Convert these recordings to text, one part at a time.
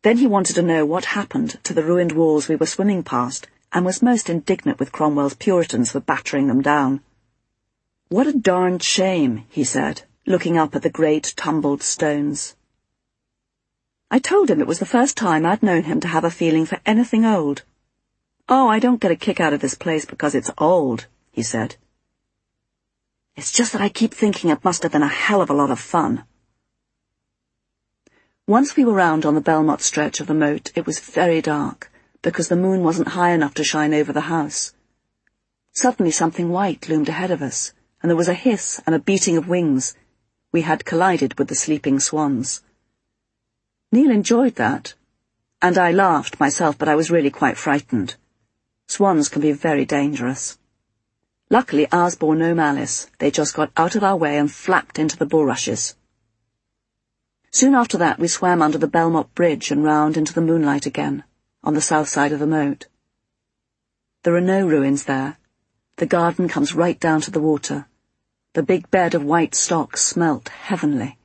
Then he wanted to know what happened to the ruined walls we were swimming past, and was most indignant with Cromwell's Puritans for battering them down. "What a darned shame," he said, looking up at the great tumbled stones. I told him it was the first time I'd known him to have a feeling for anything old. "Oh, I don't get a kick out of this place because it's old," he said. "It's just that I keep thinking it must have been a hell of a lot of fun." Once we were round on the Belmont stretch of the moat, it was very dark, because the moon wasn't high enough to shine over the house. Suddenly something white loomed ahead of us, and there was a hiss and a beating of wings. We had collided with the sleeping swans. Neil enjoyed that, and I laughed myself, but I was really quite frightened. Swans can be very dangerous. Luckily, ours bore no malice. They just got out of our way and flapped into the bulrushes. Soon after that, we swam under the Belmont Bridge and round into the moonlight again, on the south side of the moat. There are no ruins there. The garden comes right down to the water. The big bed of white stocks smelt heavenly.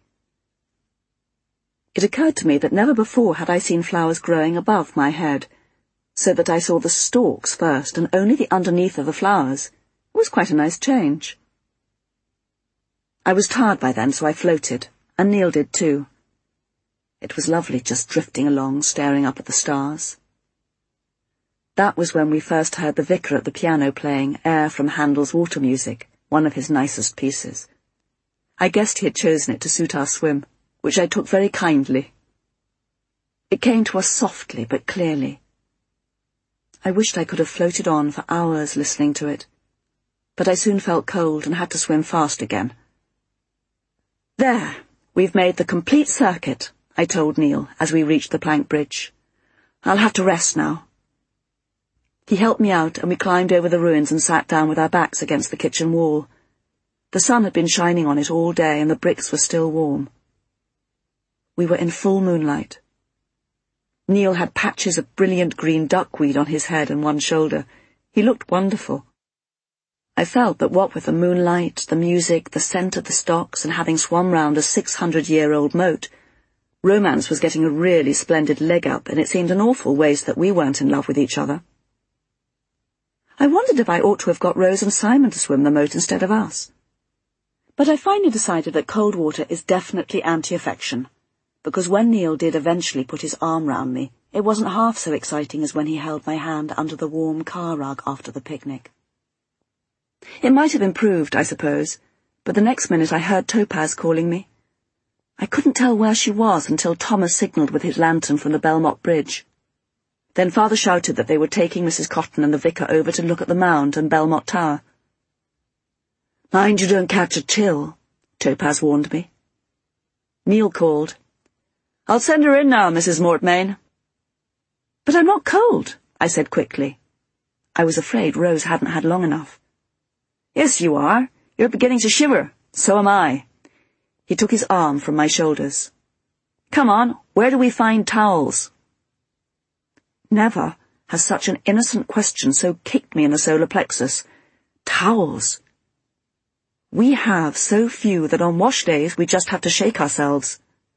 It occurred to me that never before had I seen flowers growing above my head, so that I saw the stalks first and only the underneath of the flowers. It was quite a nice change. I was tired by then, so I floated, and Neil did too. It was lovely just drifting along, staring up at the stars. That was when we first heard the vicar at the piano playing air from Handel's Water Music, one of his nicest pieces. I guessed he had chosen it to suit our swim, which I took very kindly. It came to us softly but clearly. I wished I could have floated on for hours listening to it, but I soon felt cold and had to swim fast again. "There, we've made the complete circuit," I told Neil as we reached the plank bridge. "I'll have to rest now." He helped me out, and we climbed over the ruins and sat down with our backs against the kitchen wall. The sun had been shining on it all day, and the bricks were still warm. We were in full moonlight. Neil had patches of brilliant green duckweed on his head and one shoulder. He looked wonderful. I felt that what with the moonlight, the music, the scent of the stocks, and having swum round a 600-year-old moat, romance was getting a really splendid leg up, and it seemed an awful waste that we weren't in love with each other. I wondered if I ought to have got Rose and Simon to swim the moat instead of us. But I finally decided that cold water is definitely anti-affection, because when Neil did eventually put his arm round me, it wasn't half so exciting as when he held my hand under the warm car rug after the picnic. It might have improved, I suppose, but the next minute I heard Topaz calling me. I couldn't tell where she was until Thomas signalled with his lantern from the Belmont Bridge. Then Father shouted that they were taking Mrs. Cotton and the vicar over to look at the mound and Belmont Tower. "Mind you don't catch a chill," Topaz warned me. Neil called, "I'll send her in now, Mrs. Mortmain." "But I'm not cold," I said quickly. I was afraid Rose hadn't had long enough. "Yes, you are. You're beginning to shiver. So am I." He took his arm from my shoulders. "Come on, where do we find towels?" Never has such an innocent question so kicked me in the solar plexus. Towels. We have so few that on wash days we just have to shake ourselves.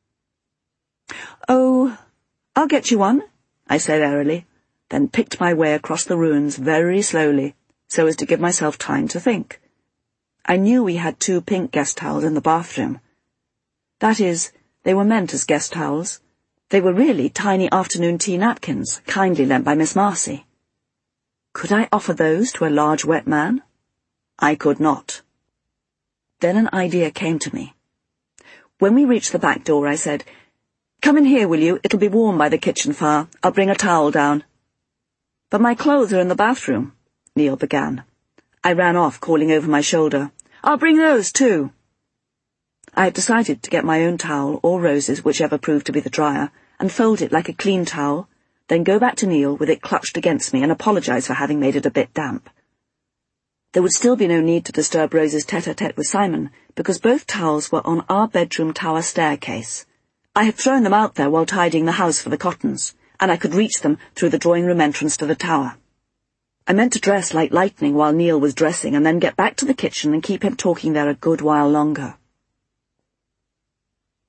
"Oh, I'll get you one," I said airily, then picked my way across the ruins very slowly, so as to give myself time to think. I knew we had 2 pink guest towels in the bathroom. That is, they were meant as guest towels. They were really tiny afternoon tea napkins, kindly lent by Miss Marcy. Could I offer those to a large wet man? I could not. Then an idea came to me. When we reached the back door, I said, "Come in here, will you? It'll be warm by the kitchen fire. I'll bring a towel down." "But my clothes are in the bathroom," Neil began. I ran off, calling over my shoulder, "I'll bring those too." I had decided to get my own towel, or Rose's, whichever proved to be the drier, and fold it like a clean towel, then go back to Neil with it clutched against me and apologise for having made it a bit damp. There would still be no need to disturb Rose's tete-a-tete with Simon, because both towels were on our bedroom tower staircase. I had thrown them out there while tidying the house for the Cottons, and I could reach them through the drawing-room entrance to the tower. I meant to dress like lightning while Neil was dressing, and then get back to the kitchen and keep him talking there a good while longer.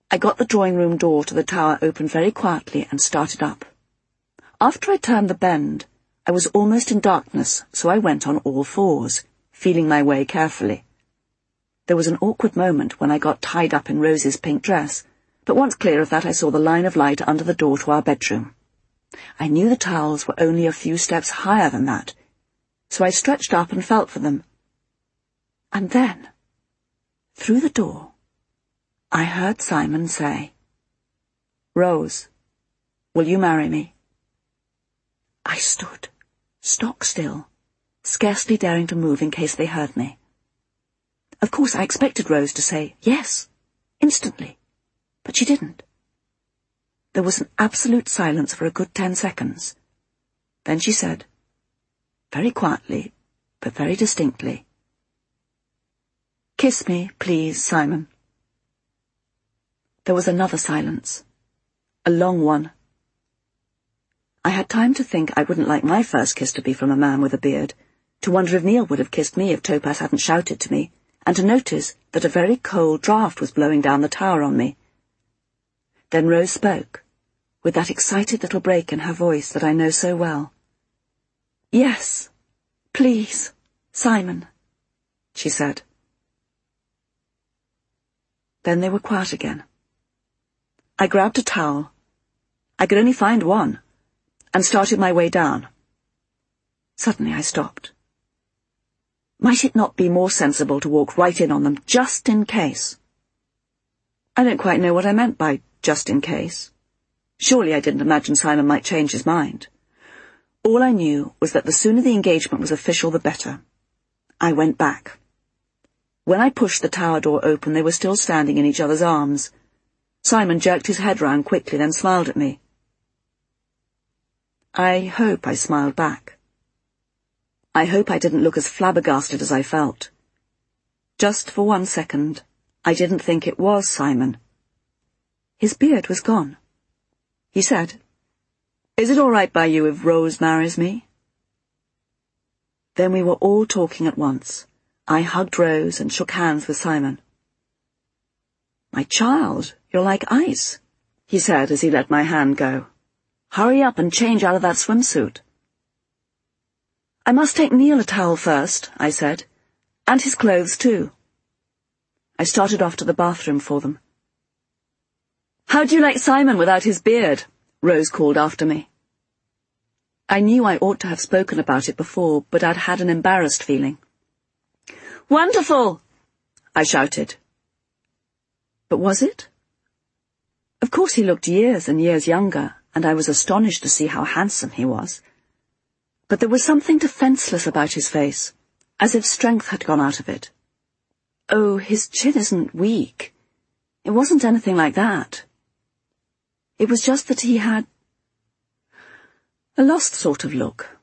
I got the drawing-room door to the tower open very quietly and started up. After I turned the bend, I was almost in darkness, so I went on all fours, feeling my way carefully. There was an awkward moment when I got tied up in Rose's pink dress, but once clear of that I saw the line of light under the door to our bedroom. I knew the towels were only a few steps higher than that, so I stretched up and felt for them. And then, through the door, I heard Simon say, "Rose, will you marry me?" I stood, stock still, scarcely daring to move in case they heard me. Of course I expected Rose to say yes, instantly, but she didn't. There was an absolute silence for a good 10 seconds. Then she said, very quietly, but very distinctly, "Kiss me, please, Simon." There was another silence, a long one. I had time to think I wouldn't like my first kiss to be from a man with a beard, to wonder if Neil would have kissed me if Topaz hadn't shouted to me, and to notice that a very cold draught was blowing down the tower on me. Then Rose spoke, with that excited little break in her voice that I know so well. "Yes, please, Simon," she said. Then they were quiet again. I grabbed a towel. I could only find one, and started my way down. Suddenly I stopped. Might it not be more sensible to walk right in on them, just in case? I don't quite know what I meant by just in case. Surely I didn't imagine Simon might change his mind. All I knew was that the sooner the engagement was official, the better. I went back. When I pushed the tower door open, they were still standing in each other's arms. Simon jerked his head round quickly, then smiled at me. I hope I smiled back. I hope I didn't look as flabbergasted as I felt. Just for 1 second, I didn't think it was Simon. His beard was gone. He said, "Is it all right by you if Rose marries me?" Then we were all talking at once. I hugged Rose and shook hands with Simon. "My child, you're like ice," he said as he let my hand go. "Hurry up and change out of that swimsuit." "I must take Neil a towel first," I said, "and his clothes too." I started off to the bathroom for them. "How do you like Simon without his beard?" Rose called after me. I knew I ought to have spoken about it before, but I'd had an embarrassed feeling. "Wonderful!" I shouted. But was it? Of course he looked years and years younger, and I was astonished to see how handsome he was. But there was something defenceless about his face, as if strength had gone out of it. Oh, his chin isn't weak. It wasn't anything like that. It was just that he had a lost sort of look.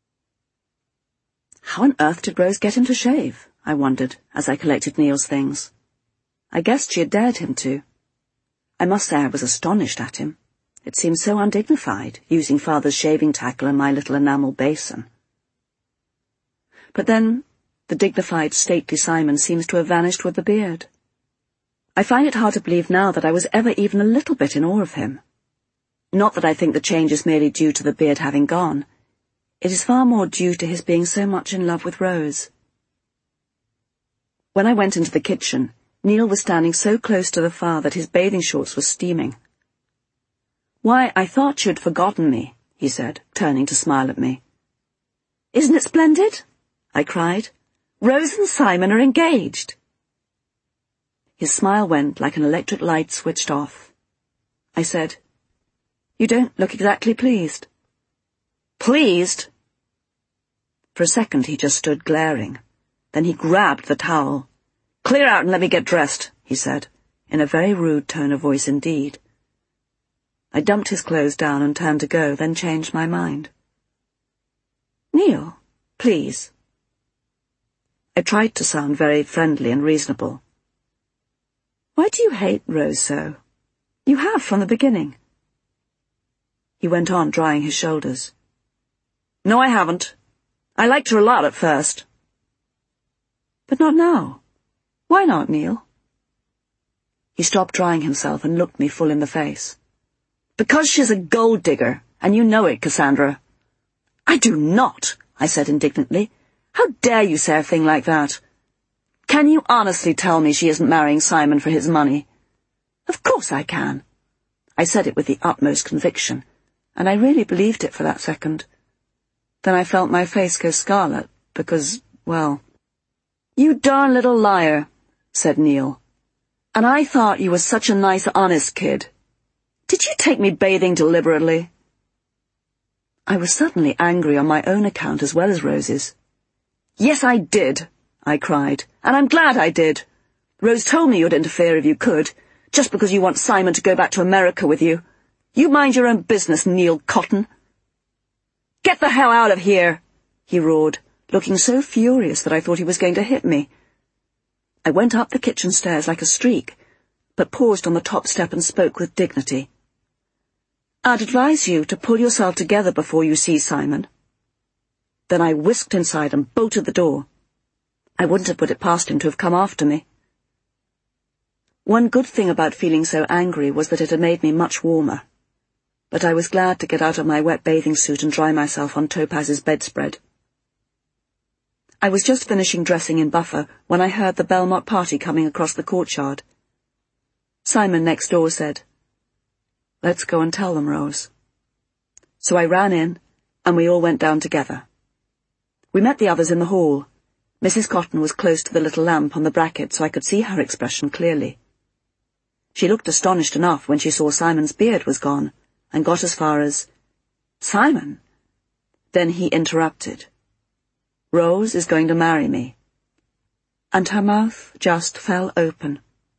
How on earth did Rose get him to shave? I wondered, as I collected Neil's things. I guessed she had dared him to. I must say I was astonished at him. It seemed so undignified, using Father's shaving tackle and my little enamel basin. But then, the dignified, stately Simon seems to have vanished with the beard. I find it hard to believe now that I was ever even a little bit in awe of him. Not that I think the change is merely due to the beard having gone. It is far more due to his being so much in love with Rose. When I went into the kitchen, Neil was standing so close to the fire that his bathing shorts were steaming. "Why, I thought you'd forgotten me," he said, turning to smile at me. "Isn't it splendid?" I cried. "Rose and Simon are engaged." His smile went like an electric light switched off. I said, "You don't look exactly pleased." "Pleased?" For a second he just stood glaring. Then he grabbed the towel. "Clear out and let me get dressed," he said, in a very rude tone of voice indeed. I dumped his clothes down and turned to go, then changed my mind. "Neil, please." I tried to sound very friendly and reasonable. "Why do you hate Rose so? You have from the beginning." He went on, drying his shoulders. "No, I haven't. I liked her a lot at first." "But not now. Why not, Neil?" He stopped drying himself and looked me full in the face. "Because she's a gold digger, and you know it, Cassandra." "I do not," I said indignantly. "How dare you say a thing like that? Can you honestly tell me she isn't marrying Simon for his money?" "Of course I can." I said it with the utmost conviction, and I really believed it for that second. Then I felt my face go scarlet, because, well... "You darn little liar," said Neil. "And I thought you were such a nice, honest kid. Did you take me bathing deliberately?" I was suddenly angry on my own account as well as Rose's. "Yes, I did," I cried, "and I'm glad I did. Rose told me you'd interfere if you could, just because you want Simon to go back to America with you. You mind your own business, Neil Cotton." "Get the hell out of here," he roared, looking so furious that I thought he was going to hit me. I went up the kitchen stairs like a streak, but paused on the top step and spoke with dignity. "I'd advise you to pull yourself together before you see Simon." Then I whisked inside and bolted the door. I wouldn't have put it past him to have come after me. One good thing about feeling so angry was that it had made me much warmer, but I was glad to get out of my wet bathing suit and dry myself on Topaz's bedspread. I was just finishing dressing in buffer when I heard the Belmont party coming across the courtyard. Simon next door said, "Let's go and tell them, Rose." So I ran in, and we all went down together. We met the others in the hall. Mrs. Cotton was close to the little lamp on the bracket, so I could see her expression clearly. She looked astonished enough when she saw Simon's beard was gone, and got as far as, "Simon?" Then he interrupted. "Rose is going to marry me." And her mouth just fell open.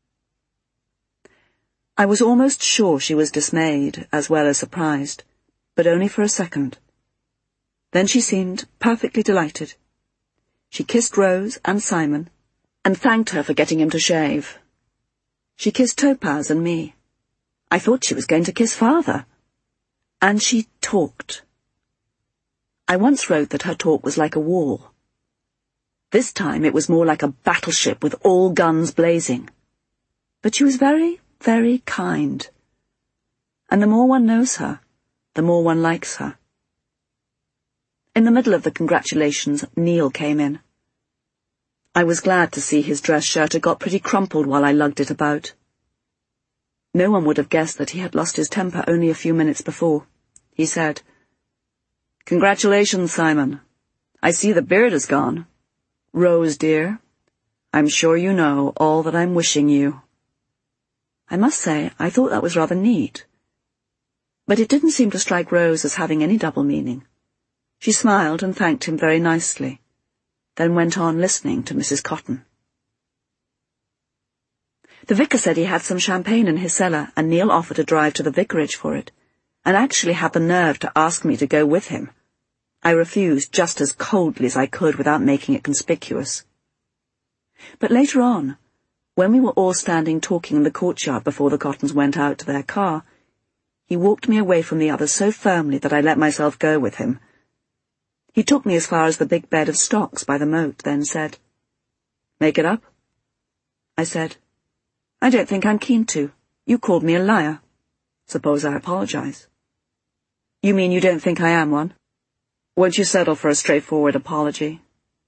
I was almost sure she was dismayed as well as surprised, but only for a second. Then she seemed perfectly delighted. She kissed Rose and Simon, and thanked her for getting him to shave. She kissed Topaz and me. I thought she was going to kiss Father. And she talked. I once wrote that her talk was like a wall. This time it was more like a battleship with all guns blazing. But she was very, very kind. And the more one knows her, the more one likes her. In the middle of the congratulations, Neil came in. I was glad to see his dress shirt had got pretty crumpled while I lugged it about. No one would have guessed that he had lost his temper only a few minutes before. He said, "Congratulations, Simon. I see the beard is gone. Rose, dear, I'm sure you know all that I'm wishing you." I must say, I thought that was rather neat. But it didn't seem to strike Rose as having any double meaning. She smiled and thanked him very nicely, then went on listening to Mrs. Cotton. The vicar said he had some champagne in his cellar, and Neil offered a drive to the vicarage for it, and actually had the nerve to ask me to go with him. I refused just as coldly as I could without making it conspicuous. But later on, when we were all standing talking in the courtyard before the Cottons went out to their car, he walked me away from the others so firmly that I let myself go with him. He took me as far as the big bed of stocks by the moat, then said, "Make it up?" I said, "I don't think I'm keen to. You called me a liar. Suppose I apologize." "You mean you don't think I am one? Won't you settle for a straightforward apology?"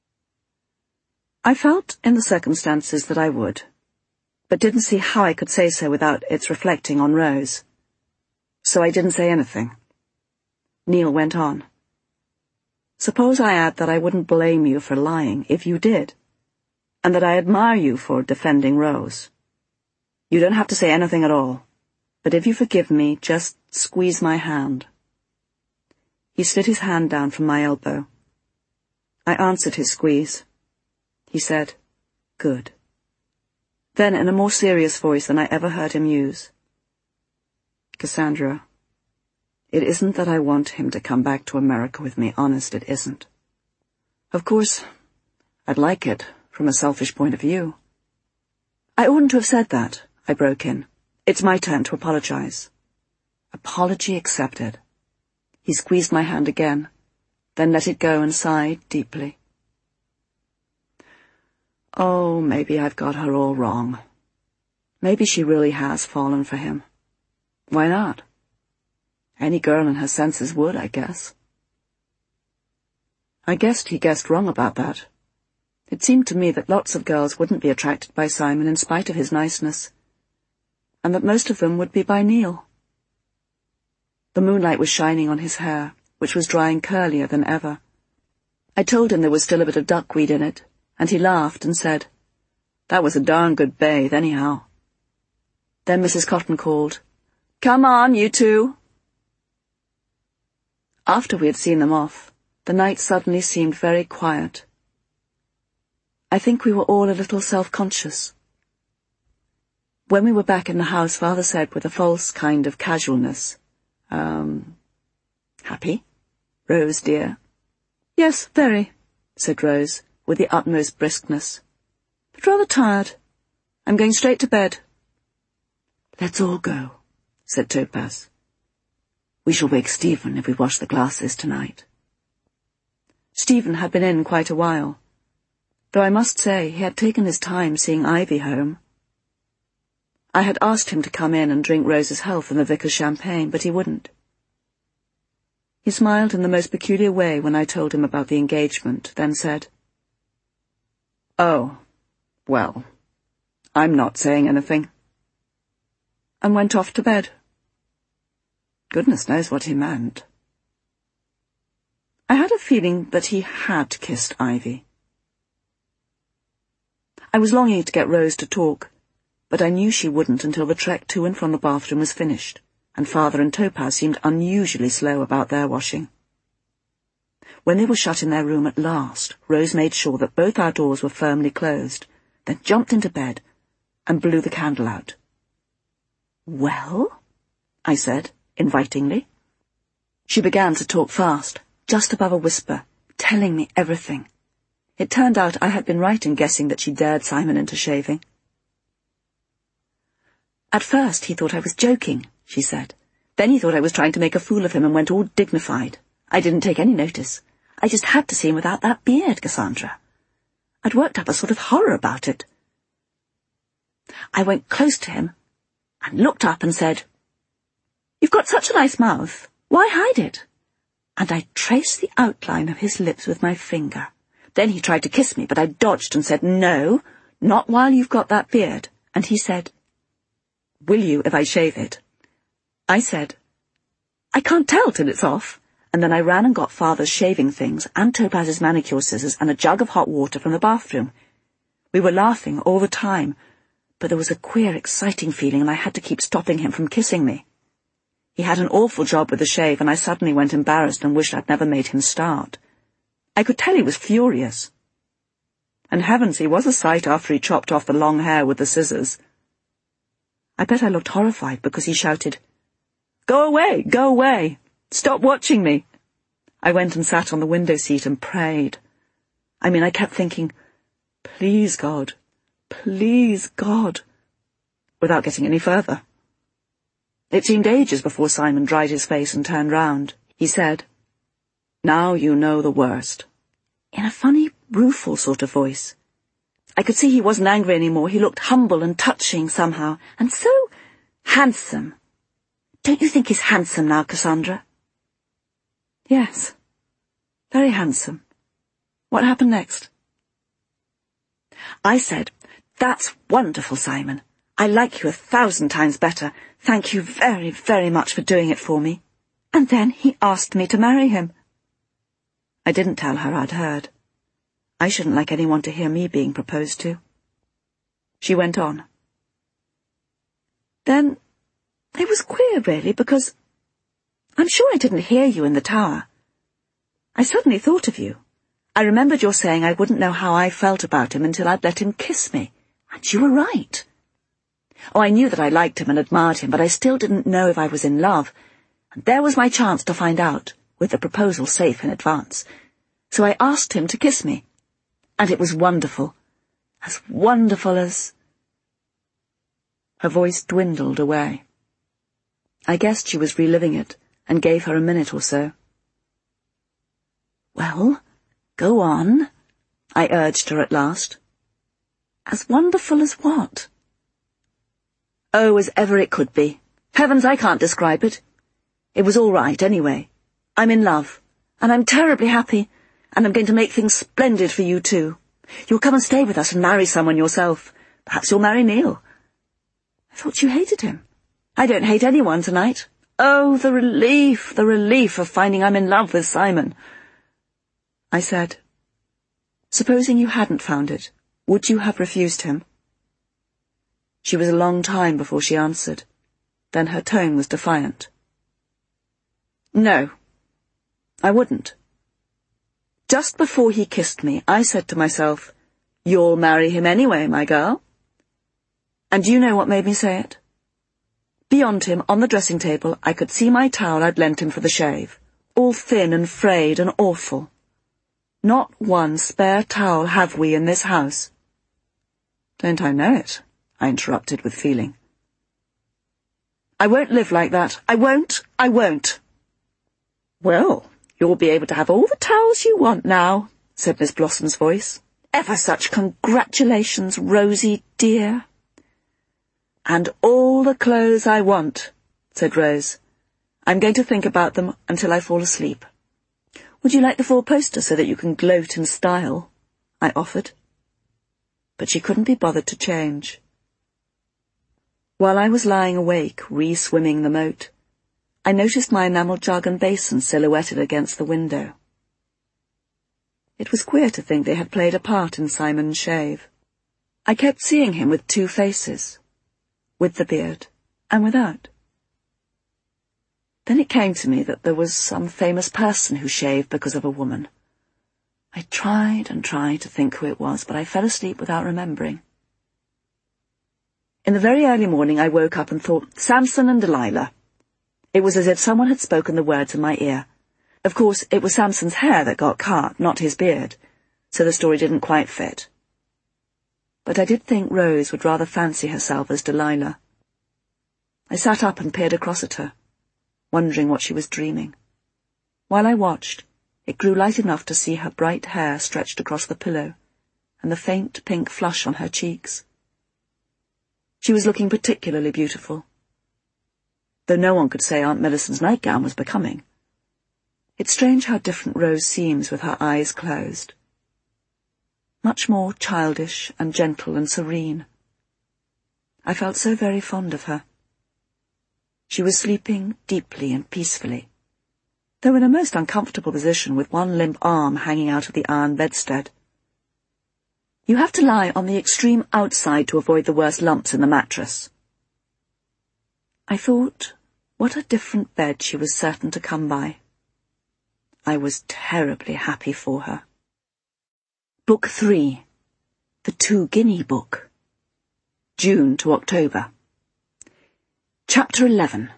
I felt in the circumstances that I would, but didn't see how I could say so without its reflecting on Rose. So I didn't say anything. Neil went on. "Suppose I add that I wouldn't blame you for lying if you did, and that I admire you for defending Rose. You don't have to say anything at all, but if you forgive me, just squeeze my hand." He slid his hand down from my elbow. I answered his squeeze. He said, "Good." Then, in a more serious voice than I ever heard him use, "Cassandra, it isn't that I want him to come back to America with me, honest, it isn't. Of course, I'd like it from a selfish point of view." "I oughtn't to have said that," I broke in. "It's my turn to apologize." Apology accepted. He squeezed my hand again, then let it go and sighed deeply. "Oh, maybe I've got her all wrong. Maybe she really has fallen for him. Why not? Any girl in her senses would, I guess. I guessed he guessed wrong about that. It seemed to me that lots of girls wouldn't be attracted by Simon in spite of his niceness, and that most of them would be by Neil. The moonlight was shining on his hair, which was drying curlier than ever. I told him there was still a bit of duckweed in it, and he laughed and said, "That was a darn good bathe, anyhow." Then Mrs. Cotton called, "Come on, you two." After we had seen them off, the night suddenly seemed very quiet. I think we were all a little self-conscious. When we were back in the house, Father said with a false kind of casualness, "Happy, Rose dear?" "Yes, very," said Rose, with the utmost briskness. "But rather tired. I'm going straight to bed." "Let's all go," said Topaz. "We shall wake Stephen if we wash the glasses tonight." Stephen had been in quite a while, though I must say he had taken his time seeing Ivy home. I had asked him to come in and drink Rose's health in the vicar's champagne, but he wouldn't. He smiled in the most peculiar way when I told him about the engagement, then said, "Oh, well, I'm not saying anything," and went off to bed. Goodness knows what he meant. I had a feeling that he had kissed Ivy. I was longing to get Rose to talk, but I knew she wouldn't until the trek to and from the bathroom was finished, and Father and Topaz seemed unusually slow about their washing. When they were shut in their room at last, Rose made sure that both our doors were firmly closed, then jumped into bed and blew the candle out. "Well?" I said, invitingly. She began to talk fast, just above a whisper, telling me everything. It turned out I had been right in guessing that she dared Simon into shaving. "At first he thought I was joking," she said. "Then he thought I was trying to make a fool of him and went all dignified. I didn't take any notice. I just had to see him without that beard, Cassandra. I'd worked up a sort of horror about it. I went close to him and looked up and said, 'You've got such a nice mouth. Why hide it?' And I traced the outline of his lips with my finger. Then he tried to kiss me, but I dodged and said, 'No, not while you've got that beard.' And he said, 'Will you if I shave it?' I said, 'I can't tell till it's off.' And then I ran and got Father's shaving things and Topaz's manicure scissors and a jug of hot water from the bathroom. We were laughing all the time, but there was a queer, exciting feeling, and I had to keep stopping him from kissing me. He had an awful job with the shave, and I suddenly went embarrassed and wished I'd never made him start. I could tell he was furious. And heavens, he was a sight after he chopped off the long hair with the scissors. I bet I looked horrified because he shouted, 'Go away, go away! Stop watching me!' I went and sat on the window seat and prayed. I kept thinking, 'Please, God, please, God,' without getting any further. It seemed ages before Simon dried his face and turned round. He said, 'Now you know the worst,' in a funny, rueful sort of voice. I could see he wasn't angry anymore. He looked humble and touching somehow, and so handsome. Don't you think he's handsome now, Cassandra?" "Yes, very handsome. What happened next?" I said, "That's wonderful, Simon. I like you 1,000 times better. Thank you very, very much for doing it for me." And then he asked me to marry him. I didn't tell her I'd heard. I shouldn't like anyone to hear me being proposed to. She went on. "Then it was queer, really, because I'm sure I didn't hear you in the tower. I suddenly thought of you. I remembered your saying I wouldn't know how I felt about him until I'd let him kiss me. And you were right. Oh, I knew that I liked him and admired him, but I still didn't know if I was in love. And there was my chance to find out, with the proposal safe in advance. So I asked him to kiss me. And it was wonderful. As wonderful as—" Her voice dwindled away. I guessed she was reliving it, and gave her a minute or so. "Well, go on," I urged her at last. "As wonderful as what?" Oh, as ever it could be. Heavens, I can't describe it. It was all right, anyway. I'm in love, and I'm terribly happy, and I'm going to make things splendid for you too. You'll come and stay with us and marry someone yourself. Perhaps you'll marry Neil. I thought you hated him. I don't hate anyone tonight. Oh, the relief of finding I'm in love with Simon. I said, supposing you hadn't found it, would you have refused him? She was a long time before she answered. Then her tone was defiant. No, I wouldn't. Just before he kissed me, I said to myself, you'll marry him anyway, my girl. And do you know what made me say it? Beyond him, on the dressing table, I could see my towel I'd lent him for the shave, all thin and frayed and awful. Not one spare towel have we in this house. Don't I know it? I interrupted with feeling. I won't live like that. I won't. Well, you'll be able to have all the towels you want now, said Miss Blossom's voice. Ever such congratulations, Rosie dear. And all the clothes I want, said Rose. I'm going to think about them until I fall asleep. Would you like the four-poster so that you can gloat in style? I offered. But she couldn't be bothered to change. While I was lying awake, re-swimming the moat, I noticed my enamel jug and basin silhouetted against the window. It was queer to think they had played a part in Simon's shave. I kept seeing him with two faces, with the beard and without. Then it came to me that there was some famous person who shaved because of a woman. I tried and tried to think who it was, but I fell asleep without remembering. In the very early morning I woke up and thought, Samson and Delilah. It was as if someone had spoken the words in my ear. Of course, it was Samson's hair that got cut, not his beard, so the story didn't quite fit. But I did think Rose would rather fancy herself as Delilah. I sat up and peered across at her, wondering what she was dreaming. While I watched, it grew light enough to see her bright hair stretched across the pillow, and the faint pink flush on her cheeks. She was looking particularly beautiful, though no one could say Aunt Millicent's nightgown was becoming. It's strange how different Rose seems with her eyes closed. Much more childish and gentle and serene. I felt so very fond of her. She was sleeping deeply and peacefully, though in a most uncomfortable position with one limp arm hanging out of the iron bedstead. You have to lie on the extreme outside to avoid the worst lumps in the mattress. I thought, what a different bed she was certain to come by. I was terribly happy for her. Book 3. The 2 Guinea Book. June to October. Chapter 11.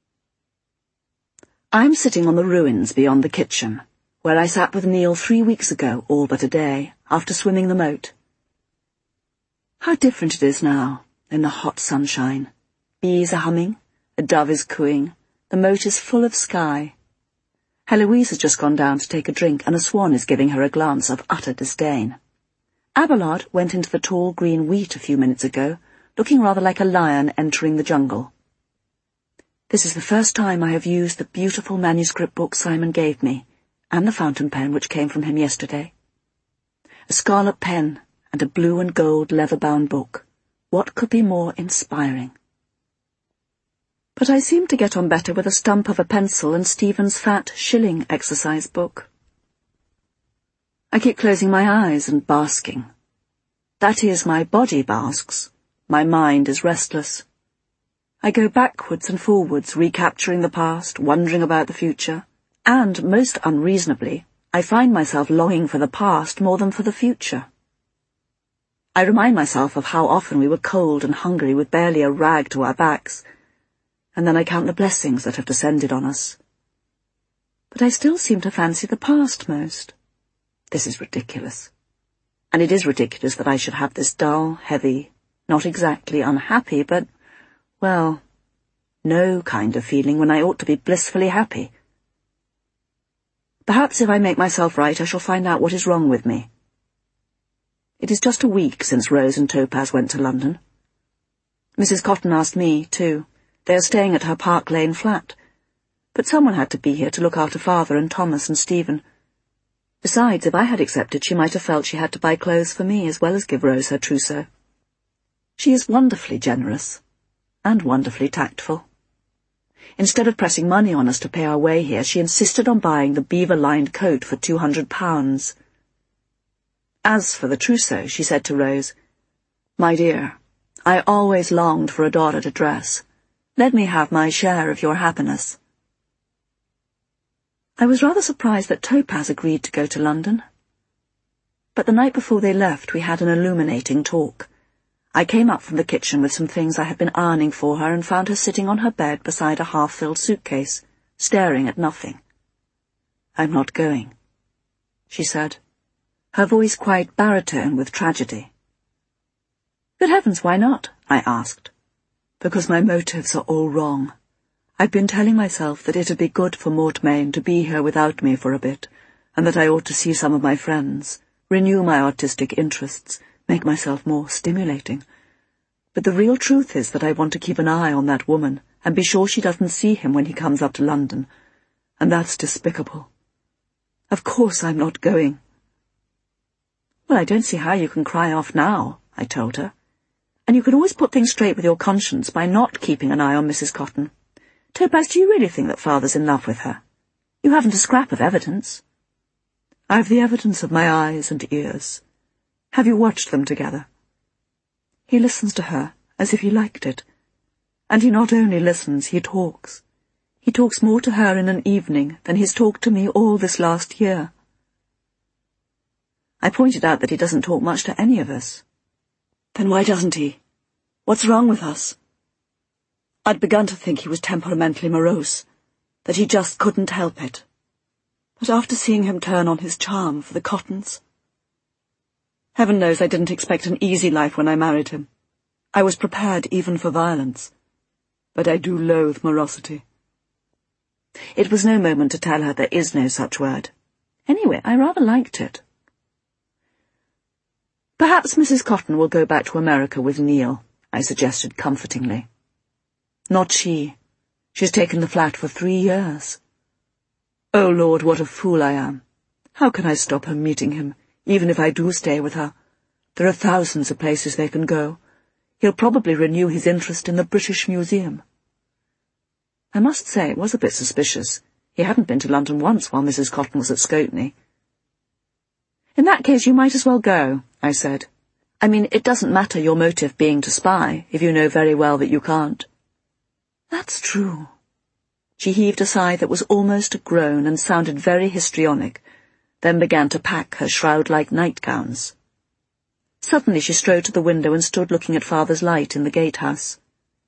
I'm sitting on the ruins beyond the kitchen, where I sat with Neil 3 weeks ago, all but a day, after swimming the moat. How different it is now, in the hot sunshine. Bees are humming, a dove is cooing, the moat is full of sky. Heloise has just gone down to take a drink, and a swan is giving her a glance of utter disdain. Abelard went into the tall green wheat a few minutes ago, looking rather like a lion entering the jungle. This is the first time I have used the beautiful manuscript book Simon gave me, and the fountain pen which came from him yesterday. A scarlet pen and a blue and gold leather-bound book. What could be more inspiring? But I seem to get on better with a stump of a pencil and Stephen's fat shilling exercise book. I keep closing my eyes and basking. That is, my body basks. My mind is restless. I go backwards and forwards, recapturing the past, wondering about the future, and, most unreasonably, I find myself longing for the past more than for the future. I remind myself of how often we were cold and hungry with barely a rag to our backs, and then I count the blessings that have descended on us. But I still seem to fancy the past most. This is ridiculous. And it is ridiculous that I should have this dull, heavy, not exactly unhappy, but, well, no kind of feeling when I ought to be blissfully happy. Perhaps if I make myself right, I shall find out what is wrong with me. It is just a week since Rose and Topaz went to London. Mrs. Cotton asked me, too. They are staying at her Park Lane flat. But someone had to be here to look after Father and Thomas and Stephen. Besides, if I had accepted, she might have felt she had to buy clothes for me as well as give Rose her trousseau. She is wonderfully generous, and wonderfully tactful. Instead of pressing money on us to pay our way here, she insisted on buying the beaver-lined coat for £200. As for the trousseau, she said to Rose, "My dear, I always longed for a daughter to dress. Let me have my share of your happiness." I was rather surprised that Topaz agreed to go to London. But the night before they left, we had an illuminating talk. I came up from the kitchen with some things I had been ironing for her and found her sitting on her bed beside a half-filled suitcase, staring at nothing. "I'm not going," she said, her voice quite baritone with tragedy. "Good heavens, why not?" I asked. "Because my motives are all wrong. I've been telling myself that it'd be good for Mortmain to be here without me for a bit, and that I ought to see some of my friends, renew my artistic interests, make myself more stimulating. But the real truth is that I want to keep an eye on that woman and be sure she doesn't see him when he comes up to London, and that's despicable. Of course I'm not going." "Well, I don't see how you can cry off now," I told her. "And you can always put things straight with your conscience by not keeping an eye on Mrs. Cotton. Topaz, do you really think that Father's in love with her? You haven't a scrap of evidence." "I've the evidence of my eyes and ears. Have you watched them together? He listens to her as if he liked it. And he not only listens, he talks. He talks more to her in an evening than he's talked to me all this last year." I pointed out that he doesn't talk much to any of us. "Then why doesn't he? What's wrong with us?" I'd begun to think he was temperamentally morose, that he just couldn't help it. But after seeing him turn on his charm for the Cottons... Heaven knows I didn't expect an easy life when I married him. I was prepared even for violence. But I do loathe morosity. It was no moment to tell her there is no such word. Anyway, I rather liked it. "Perhaps Mrs. Cotton will go back to America with Neil," I suggested comfortingly. "Not she. She's taken the flat for 3 years. Oh, Lord, what a fool I am. How can I stop her meeting him, even if I do stay with her? There are thousands of places they can go. He'll probably renew his interest in the British Museum." I must say it was a bit suspicious. He hadn't been to London once while Mrs. Cotton was at Scotney. "In that case, you might as well go," I said. "I mean, it doesn't matter your motive being to spy, if you know very well that you can't." "That's true." She heaved a sigh that was almost a groan and sounded very histrionic, then began to pack her shroud-like nightgowns. Suddenly she strode to the window and stood looking at Father's light in the gatehouse.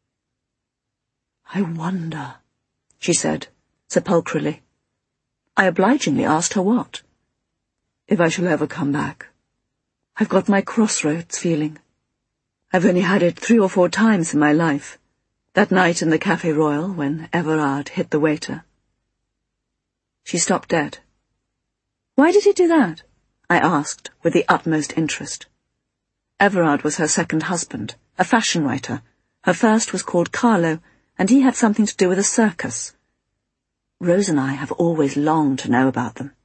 "I wonder," she said, sepulchrally. I obligingly asked her what. "If I shall ever come back. I've got my crossroads feeling. I've only had it 3 or 4 times in my life. That night in the Café Royal, when Everard hit the waiter." She stopped dead. "Why did he do that?" I asked, with the utmost interest. Everard was her second husband, a fashion writer. Her first was called Carlo, and he had something to do with a circus. Rose and I have always longed to know about them.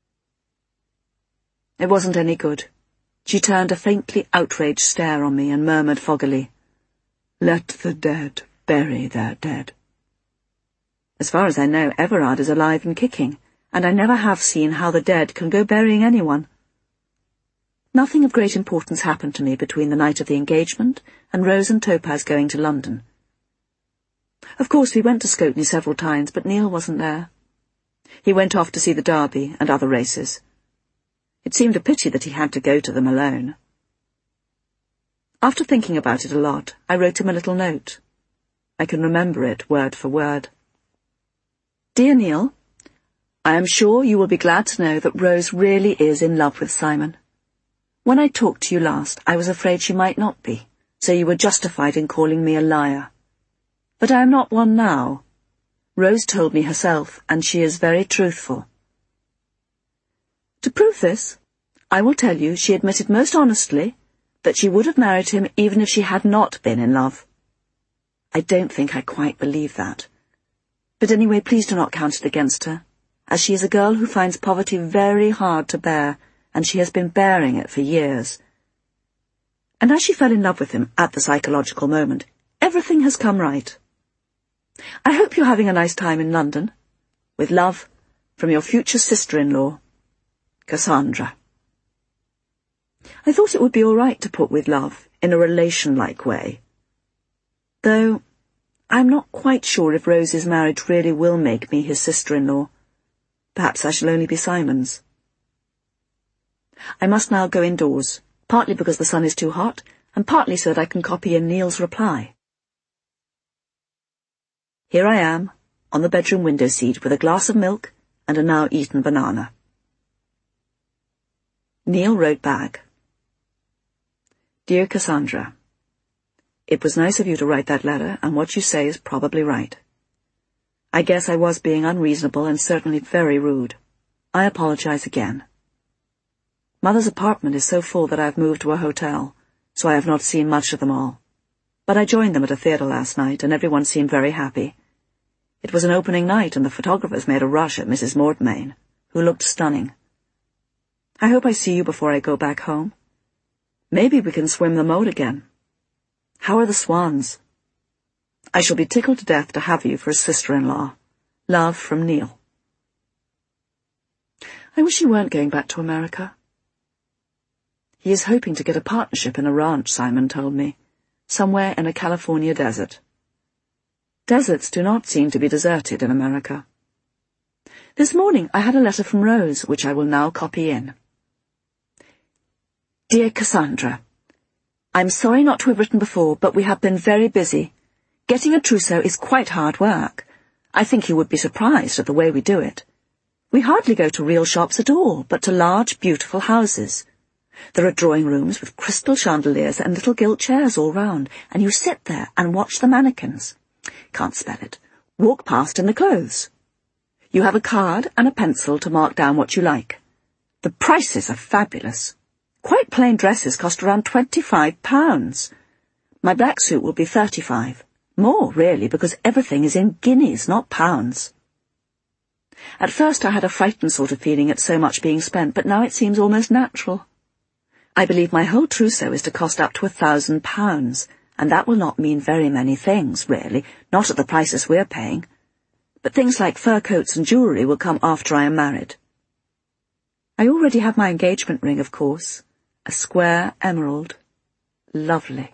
It wasn't any good. She turned a faintly outraged stare on me and murmured foggily, "Let the dead bury their dead." As far as I know, Everard is alive and kicking, and I never have seen how the dead can go burying anyone. Nothing of great importance happened to me between the night of the engagement and Rose and Topaz going to London. Of course, we went to Scotney several times, but Neil wasn't there. He went off to see the Derby and other races. It seemed a pity that he had to go to them alone. After thinking about it a lot, I wrote him a little note. I can remember it word for word. "Dear Neil, I am sure you will be glad to know that Rose really is in love with Simon. When I talked to you last, I was afraid she might not be, so you were justified in calling me a liar. But I am not one now. Rose told me herself, and she is very truthful. To prove this, I will tell you she admitted most honestly that she would have married him even if she had not been in love. I don't think I quite believe that. But anyway, please do not count it against her, as she is a girl who finds poverty very hard to bear, and she has been bearing it for years. And as she fell in love with him at the psychological moment, everything has come right. I hope you're having a nice time in London. With love, from your future sister-in-law, Cassandra. I thought it would be all right to put with love in a relation-like way. Though I'm not quite sure if Rose's marriage really will make me his sister-in-law. Perhaps I shall only be Simon's. I must now go indoors, partly because the sun is too hot, and partly so that I can copy in Neil's reply. Here I am, on the bedroom window seat with a glass of milk and a now-eaten banana. Neil wrote back, Dear Cassandra, it was nice of you to write that letter, and what you say is probably right. I guess I was being unreasonable and certainly very rude. I apologize again. Mother's apartment is so full that I have moved to a hotel, so I have not seen much of them all. But I joined them at a theatre last night, and everyone seemed very happy. It was an opening night, and the photographers made a rush at Mrs. Mortmain, who looked stunning. I hope I see you before I go back home. Maybe we can swim the moat again. How are the swans? I shall be tickled to death to have you for a sister-in-law. Love from Neil. I wish you weren't going back to America. He is hoping to get a partnership in a ranch, Simon told me, somewhere in a California desert. Deserts do not seem to be deserted in America. This morning I had a letter from Rose, which I will now copy in. Dear Cassandra, I'm sorry not to have written before, but we have been very busy. Getting a trousseau is quite hard work. I think you would be surprised at the way we do it. We hardly go to real shops at all, but to large, beautiful houses. There are drawing rooms with crystal chandeliers and little gilt chairs all round, and you sit there and watch the mannequins. Can't spell it. Walk past in the clothes. You have a card and a pencil to mark down what you like. The prices are fabulous. Quite plain dresses cost around £25. My black suit will be £35. More, really, because everything is in guineas, not pounds. At first I had a frightened sort of feeling at so much being spent, but now it seems almost natural. I believe my whole trousseau is to cost up to £1,000, and that will not mean very many things, really, not at the prices we're paying. But things like fur coats and jewellery will come after I am married. I already have my engagement ring, of course. A square emerald. Lovely.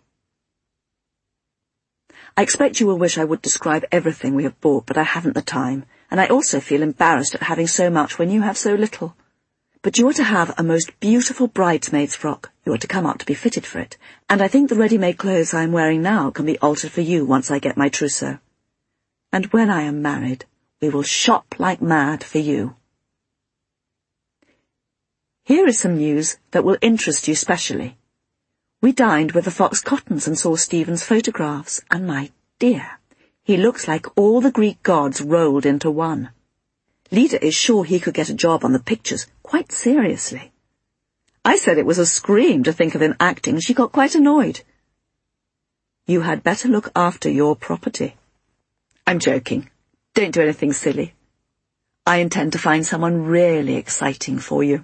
I expect you will wish I would describe everything we have bought, but I haven't the time, and I also feel embarrassed at having so much when you have so little. But you are to have a most beautiful bridesmaid's frock. You are to come up to be fitted for it, and I think the ready-made clothes I am wearing now can be altered for you once I get my trousseau. And when I am married, we will shop like mad for you. Here is some news that will interest you specially. We dined with the Fox Cottons and saw Stephen's photographs, and my dear, he looks like all the Greek gods rolled into one. Lida is sure he could get a job on the pictures, quite seriously. I said it was a scream to think of him acting, and she got quite annoyed. You had better look after your property. I'm joking. Don't do anything silly. I intend to find someone really exciting for you.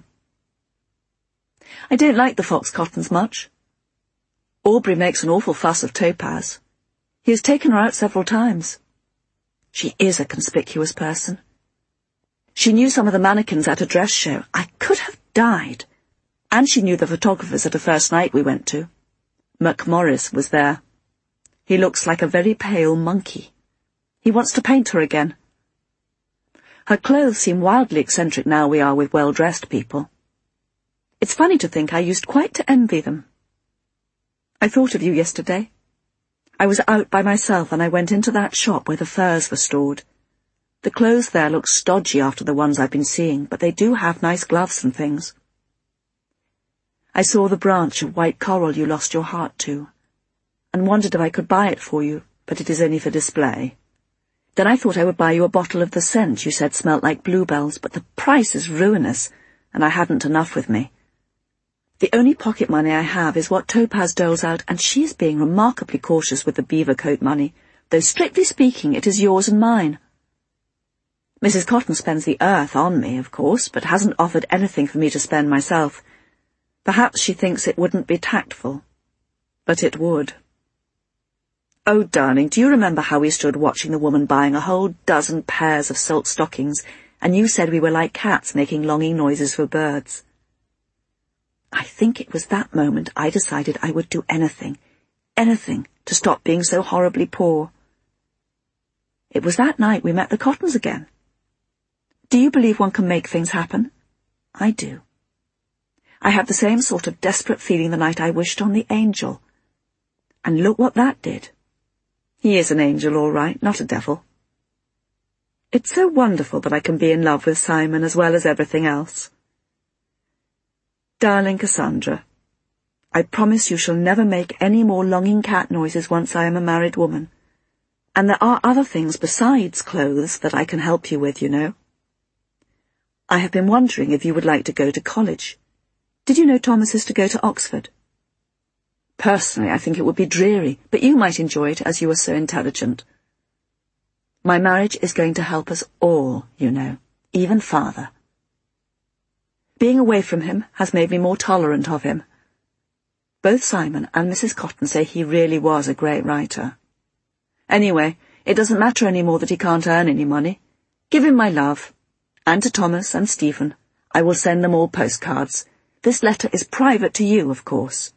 I don't like the Fox Cottons much. Aubrey makes an awful fuss of Topaz. He has taken her out several times. She is a conspicuous person. She knew some of the mannequins at a dress show. I could have died. And she knew the photographers at a first night we went to. McMorris was there. He looks like a very pale monkey. He wants to paint her again. Her clothes seem wildly eccentric now we are with well-dressed people. It's funny to think I used quite to envy them. I thought of you yesterday. I was out by myself and I went into that shop where the furs were stored. The clothes there look stodgy after the ones I've been seeing, but they do have nice gloves and things. I saw the branch of white coral you lost your heart to, and wondered if I could buy it for you, but it is only for display. Then I thought I would buy you a bottle of the scent you said smelt like bluebells, but the price is ruinous, and I hadn't enough with me. The only pocket money I have is what Topaz doles out, and she is being remarkably cautious with the beaver coat money, though strictly speaking it is yours and mine. Mrs. Cotton spends the earth on me, of course, but hasn't offered anything for me to spend myself. Perhaps she thinks it wouldn't be tactful, but it would. Oh, darling, do you remember how we stood watching the woman buying a whole dozen pairs of silk stockings, and you said we were like cats making longing noises for birds? I think it was that moment I decided I would do anything to stop being so horribly poor. It was that night we met the Cottons again. Do you believe one can make things happen? I do. I had the same sort of desperate feeling the night I wished on the angel. And look what that did. He is an angel, all right, not a devil. It's so wonderful that I can be in love with Simon as well as everything else. Darling Cassandra, I promise you shall never make any more longing cat noises once I am a married woman. And there are other things besides clothes that I can help you with, you know. I have been wondering if you would like to go to college. Did you know Thomas is to go to Oxford? Personally, I think it would be dreary, but you might enjoy it as you are so intelligent. My marriage is going to help us all, you know, even Father. Being away from him has made me more tolerant of him. Both Simon and Mrs. Cotton say he really was a great writer. Anyway, it doesn't matter any more that he can't earn any money. Give him my love. And to Thomas and Stephen, I will send them all postcards. This letter is private to you, of course.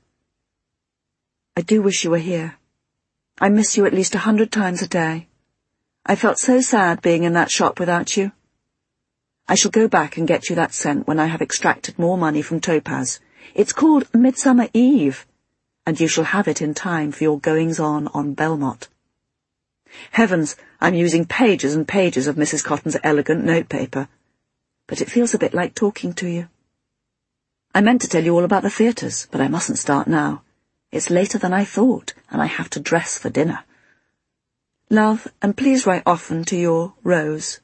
I do wish you were here. I miss you at least 100 times a day. I felt so sad being in that shop without you. I shall go back and get you that cent when I have extracted more money from Topaz. It's called Midsummer Eve, and you shall have it in time for your goings-on Belmont. Heavens, I'm using pages and pages of Mrs. Cotton's elegant notepaper, but it feels a bit like talking to you. I meant to tell you all about the theatres, but I mustn't start now. It's later than I thought, and I have to dress for dinner. Love, and please write often to your Rose.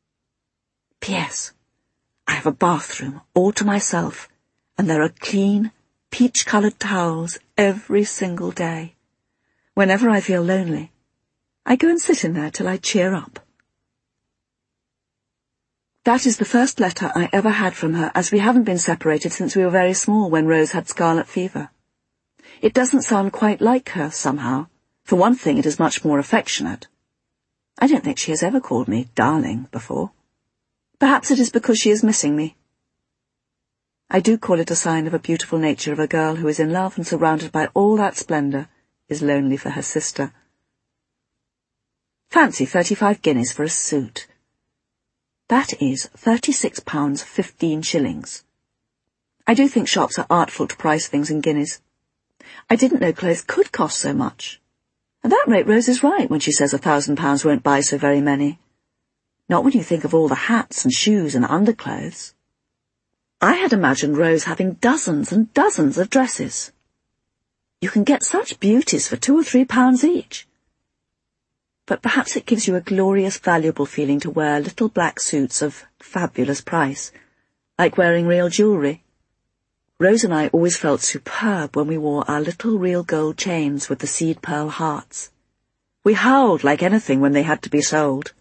P.S. I have a bathroom all to myself, and there are clean, peach-coloured towels every single day. Whenever I feel lonely, I go and sit in there till I cheer up. That is the first letter I ever had from her, as we haven't been separated since we were very small when Rose had scarlet fever. It doesn't sound quite like her, somehow. For one thing, it is much more affectionate. I don't think she has ever called me darling before. Perhaps it is because she is missing me. I do call it a sign of a beautiful nature of a girl who is in love and surrounded by all that splendour, is lonely for her sister. Fancy 35 guineas for a suit. That is £36 15 shillings. I do think shops are artful to price things in guineas. I didn't know clothes could cost so much. At that rate, Rose is right when she says £1,000 won't buy so very many. Not when you think of all the hats and shoes and underclothes. I had imagined Rose having dozens and dozens of dresses. You can get such beauties for £2 or £3 each. But perhaps it gives you a glorious, valuable feeling to wear little black suits of fabulous price, like wearing real jewellery. Rose and I always felt superb when we wore our little real gold chains with the seed pearl hearts. We howled like anything when they had to be sold.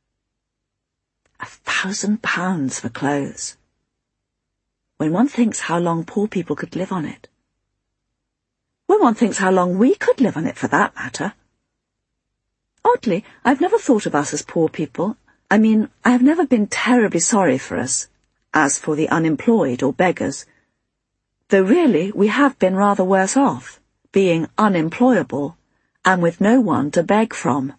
£1,000 for clothes. When one thinks how long poor people could live on it. When one thinks how long we could live on it, for that matter. Oddly, I've never thought of us as poor people. I mean, I have never been terribly sorry for us, as for the unemployed or beggars. Though really we have been rather worse off, being unemployable, and with no one to beg from.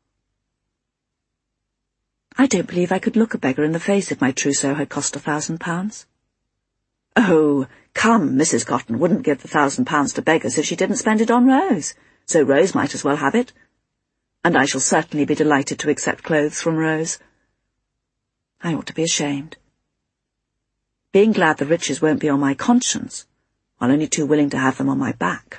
I don't believe I could look a beggar in the face if my trousseau had cost £1,000. Oh, come, Mrs. Cotton wouldn't give the £1,000 to beggars if she didn't spend it on Rose, so Rose might as well have it. And I shall certainly be delighted to accept clothes from Rose. I ought to be ashamed. Being glad the riches won't be on my conscience, while only too willing to have them on my back.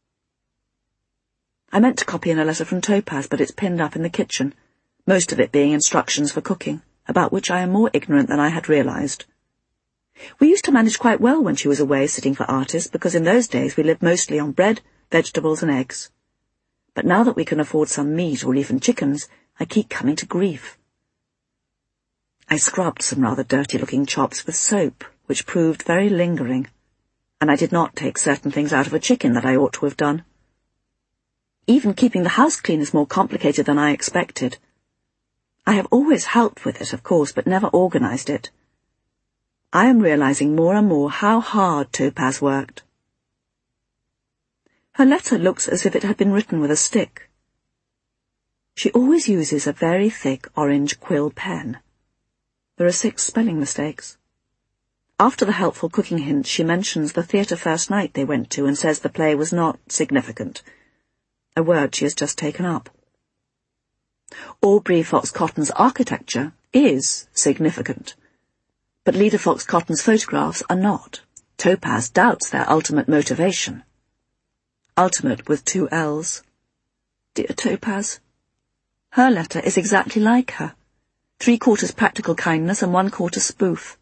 I meant to copy in a letter from Topaz, but it's pinned up in the kitchen, most of it being instructions for cooking, about which I am more ignorant than I had realised. We used to manage quite well when she was away sitting for artists, because in those days we lived mostly on bread, vegetables and eggs. but now that we can afford some meat or even chickens, I keep coming to grief. I scrubbed some rather dirty-looking chops with soap, which proved very lingering, and I did not take certain things out of a chicken that I ought to have done. Even keeping the house clean is more complicated than I expected. I have always helped with it, of course, but never organized it. I am realizing more and more how hard Topaz worked. Her letter looks as if it had been written with a stick. She always uses a very thick orange quill pen. There are 6 spelling mistakes. After the helpful cooking hint, she mentions the theatre first night they went to and says the play was not significant, a word she has just taken up. Aubrey Fox Cotton's architecture is significant, but Leda Fox Cotton's photographs are not. Topaz doubts their ultimate motivation. Ultimate with 2 L's. Dear Topaz. Her letter is exactly like her. 3/4 practical kindness and 1/4 spoof.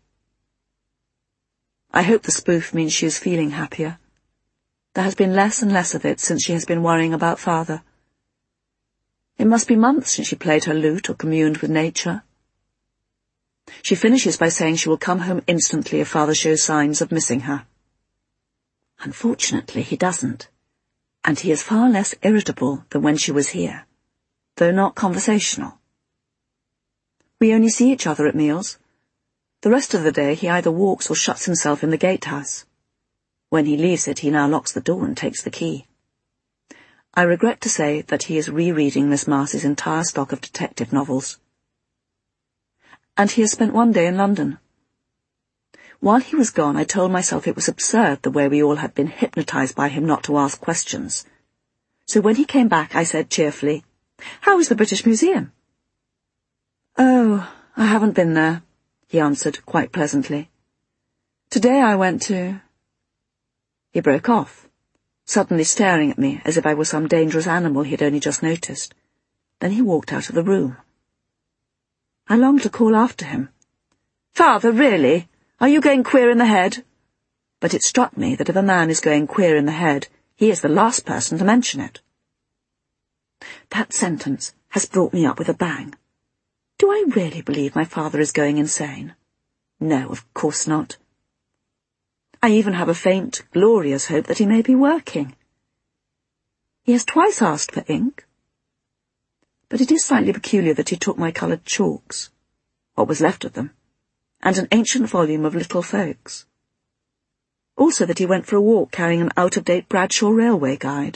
I hope the spoof means she is feeling happier. There has been less and less of it since she has been worrying about Father. It must be months since she played her lute or communed with nature. She finishes by saying she will come home instantly if Father shows signs of missing her. Unfortunately, he doesn't, and he is far less irritable than when she was here, though not conversational. We only see each other at meals. The rest of the day he either walks or shuts himself in the gatehouse. When he leaves it, he now locks the door and takes the key. I regret to say that he is rereading Miss Marcy's entire stock of detective novels. And he has spent one day in London. While he was gone, I told myself it was absurd the way we all had been hypnotized by him not to ask questions. So when he came back, I said cheerfully, "How is the British Museum?" "Oh, I haven't been there," he answered quite pleasantly. "Today I went to—" He broke off, suddenly staring at me as if I were some dangerous animal he had only just noticed. Then he walked out of the room. I longed to call after him, "Father, really? Are you going queer in the head?" But it struck me that if a man is going queer in the head, he is the last person to mention it. That sentence has brought me up with a bang. Do I really believe my father is going insane? No, of course not. I even have a faint, glorious hope that he may be working. He has twice asked for ink. But it is slightly peculiar that he took my coloured chalks, what was left of them, and an ancient volume of Little Folks. Also that he went for a walk carrying an out-of-date Bradshaw Railway Guide.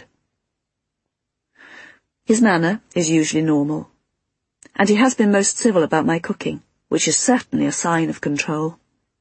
His manner is usually normal, and he has been most civil about my cooking, which is certainly a sign of control.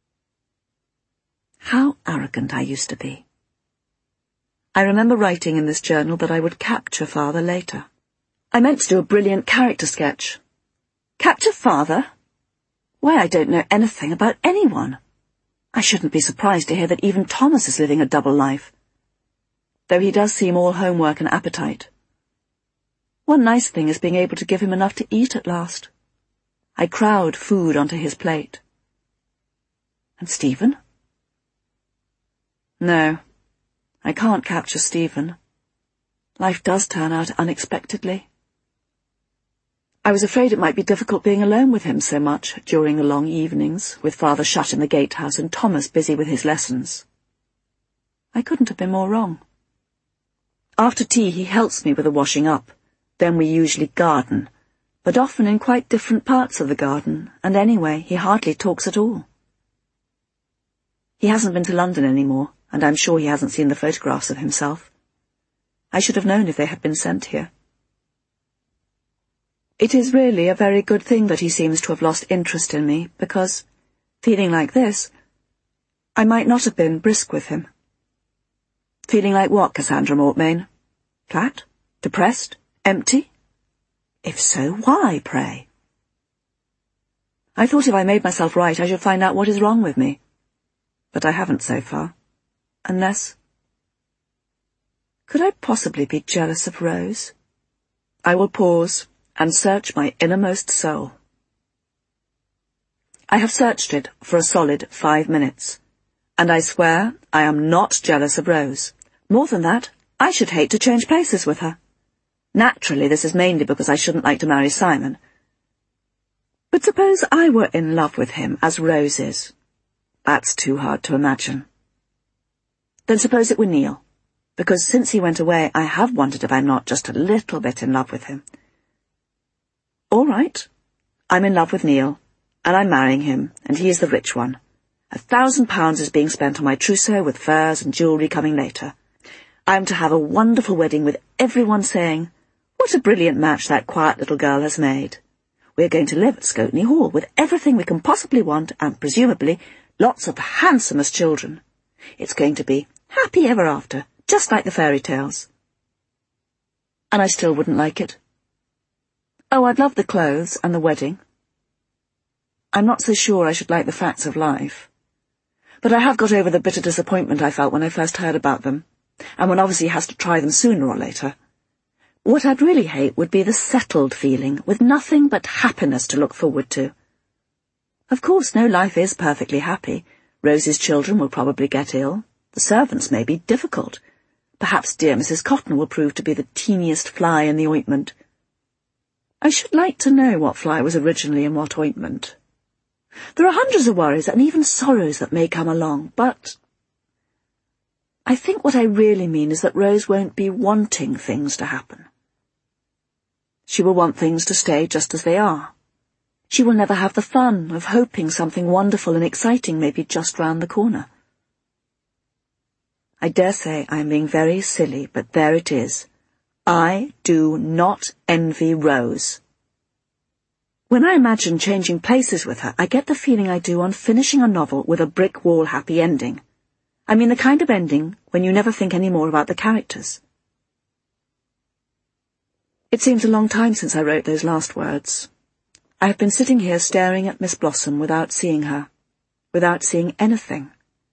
How arrogant I used to be. I remember writing in this journal that I would capture Father later. I meant to do a brilliant character sketch. Capture Father? Why, I don't know anything about anyone. I shouldn't be surprised to hear that even Thomas is living a double life, though he does seem all homework and appetite. One nice thing is being able to give him enough to eat at last. I crowd food onto his plate. And Stephen? No, I can't capture Stephen. Life does turn out unexpectedly. I was afraid it might be difficult being alone with him so much during the long evenings, with Father shut in the gatehouse and Thomas busy with his lessons. I couldn't have been more wrong. After tea he helps me with the washing up. Then we usually garden, but often in quite different parts of the garden, and anyway, he hardly talks at all. He hasn't been to London any more, and I'm sure he hasn't seen the photographs of himself. I should have known if they had been sent here. It is really a very good thing that he seems to have lost interest in me, because, feeling like this, I might not have been brisk with him. Feeling like what, Cassandra Mortmain? Flat? Depressed? Empty? If so, why, pray? I thought if I made myself right, I should find out what is wrong with me. But I haven't so far. Unless... Could I possibly be jealous of Rose? I will pause and search my innermost soul. I have searched it for a solid 5 minutes, and I swear I am not jealous of Rose. More than that, I should hate to change places with her. Naturally, this is mainly because I shouldn't like to marry Simon. But suppose I were in love with him as Rose is. That's too hard to imagine. Then suppose it were Neil, because since he went away, I have wondered if I'm not just a little bit in love with him. All right, I'm in love with Neil, and I'm marrying him, and he is the rich one. £1,000 is being spent on my trousseau with furs and jewellery coming later. I am to have a wonderful wedding with everyone saying, "What a brilliant match that quiet little girl has made." We're going to live at Scoteney Hall with everything we can possibly want and, presumably, lots of the handsomest children. It's going to be happy ever after, just like the fairy tales. And I still wouldn't like it. Oh, I'd love the clothes and the wedding. I'm not so sure I should like the facts of life. But I have got over the bitter disappointment I felt when I first heard about them, and one obviously has to try them sooner or later. What I'd really hate would be the settled feeling, with nothing but happiness to look forward to. Of course, no life is perfectly happy. Rose's children will probably get ill. The servants may be difficult. Perhaps dear Mrs. Cotton will prove to be the teeniest fly in the ointment. I should like to know what fly was originally in what ointment. There are hundreds of worries and even sorrows that may come along, but I think what I really mean is that Rose won't be wanting things to happen. She will want things to stay just as they are. She will never have the fun of hoping something wonderful and exciting may be just round the corner. I dare say I am being very silly, but there it is. I do not envy Rose. When I imagine changing places with her, I get the feeling I do on finishing a novel with a brick wall happy ending. I mean the kind of ending when you never think any more about the characters. It seems a long time since I wrote those last words. I have been sitting here staring at Miss Blossom without seeing her, without seeing anything.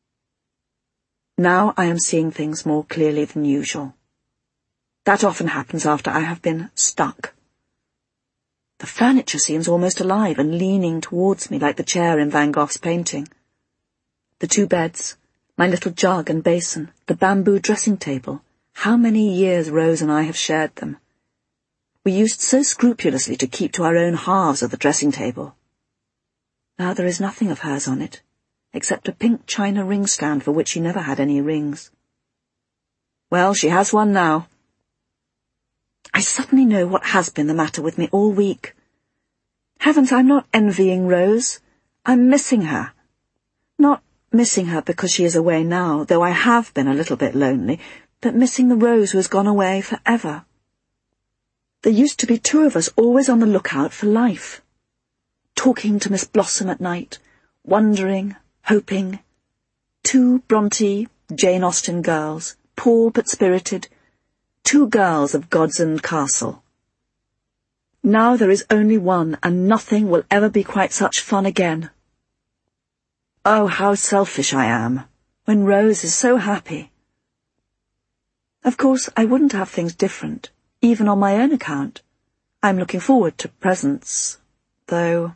Now I am seeing things more clearly than usual. That often happens after I have been stuck. The furniture seems almost alive and leaning towards me like the chair in Van Gogh's painting. The two beds, my little jug and basin, the bamboo dressing table, how many years Rose and I have shared them. We used so scrupulously to keep to our own halves of the dressing table. Now there is nothing of hers on it, except a pink china ring stand for which she never had any rings. Well, she has one now. I suddenly know what has been the matter with me all week. Heavens, I'm not envying Rose. I'm missing her. Not missing her because she is away now, though I have been a little bit lonely, but missing the Rose who has gone away forever. There used to be two of us always on the lookout for life. Talking to Miss Blossom at night, wondering, hoping. Two Bronte, Jane Austen girls, poor but spirited. Two girls of Godsend Castle. Now there is only one, and nothing will ever be quite such fun again. Oh, how selfish I am, when Rose is so happy. Of course, I wouldn't have things different, even on my own account. I'm looking forward to presents, though.